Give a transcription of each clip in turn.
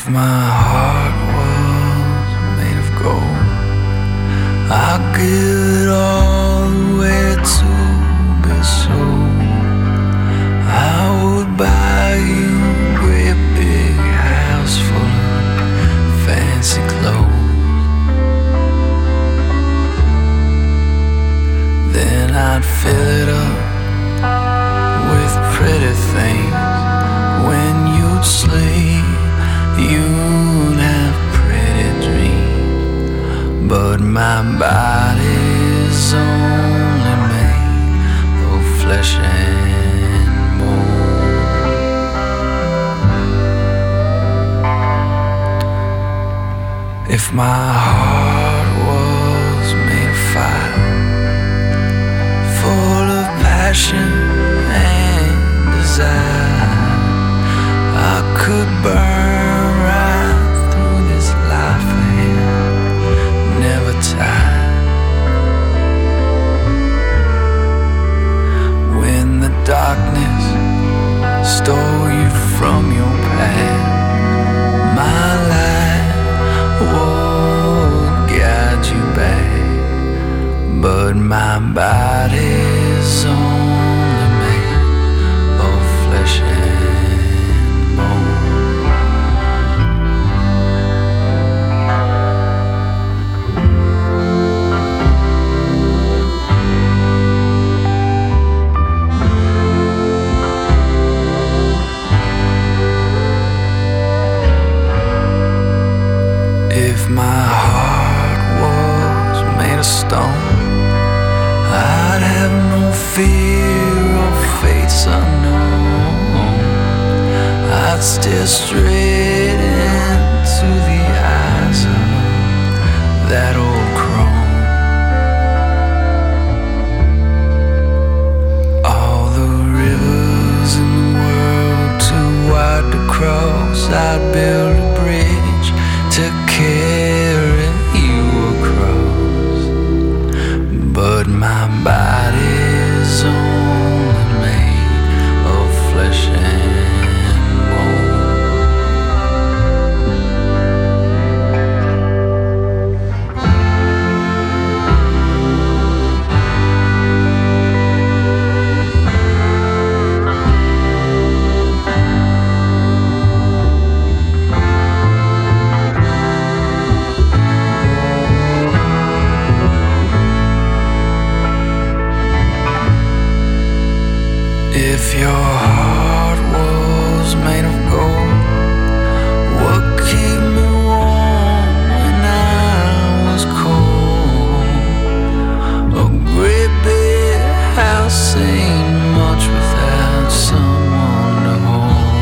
my heart was made of gold, I'd give it all away to be sold. I would buy you a great big house full of fancy clothes. Then I'd fill it up with pretty things. When you'd sleep, you'd have pretty dreams. But my body's only made of flesh and bone. If my heart was made of fire, full of passion and desire, I could burn right through this life and never tire. When the darkness stole you from your path, my light would guide you back. But my body's only made of flesh and bone. If my heart was made of stone, I'd have no fear of fates unknown. I'd stare straight into the eyes of that old crone. All the rivers in the world too wide to cross, I'd build a bridge to carry you across. But my body's only made of flesh and bone. If your heart was made of gold, what kept me warm when I was cold? A great big house ain't much without someone to hold.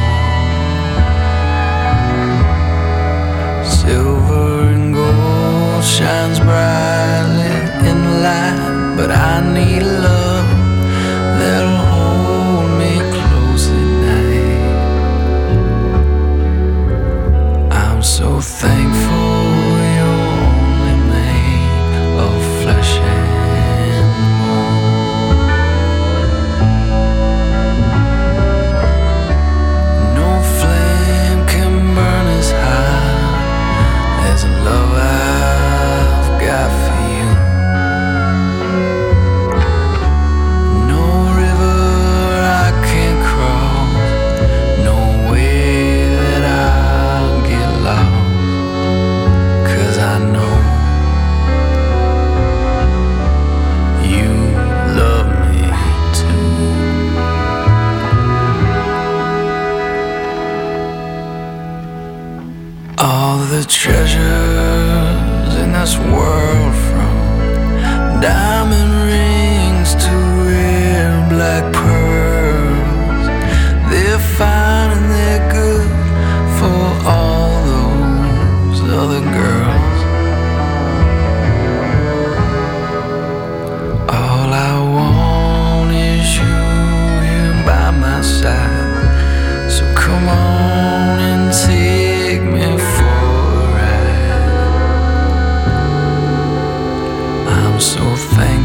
Silver and gold shines brightly in the light, but I need love that'll hold me close at night. I'm so thankful you're only made of flesh and bone. No flame can burn as high as the love I've got for you. No river I can't cross, no way that I'll get lost, 'cause I know you love me too. All the treasures in this world, from diamond rings to rare black pearls, they're fine and they're good for all those other girls. All I want is you here by my side, so come on and take me for a ride. I'm so thankful